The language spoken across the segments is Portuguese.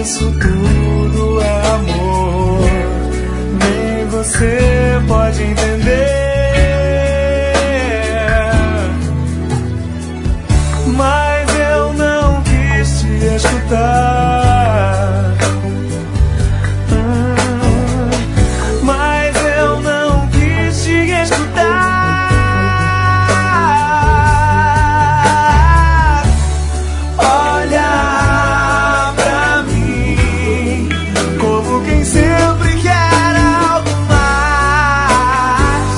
isso tudo é amor. Nem você pode entender. Mas eu não quis te escutar. Mas eu não quis te escutar. Olha pra mim como quem sempre quer algo mais.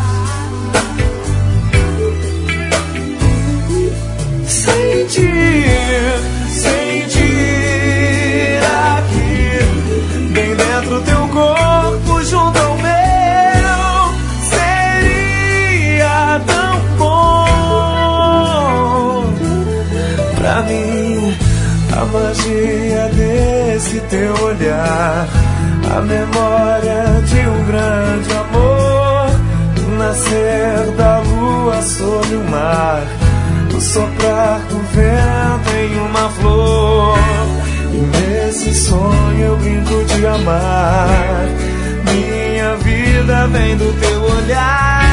Sentir aqui bem dentro teu corpo junto ao meu seria tão bom. Pra mim, a magia desse teu olhar, a memória de um grande amor, o nascer da lua sobre o mar, o soprar do vento em uma flor. E nesse sonho eu brinco de amar. Minha vida vem do teu olhar.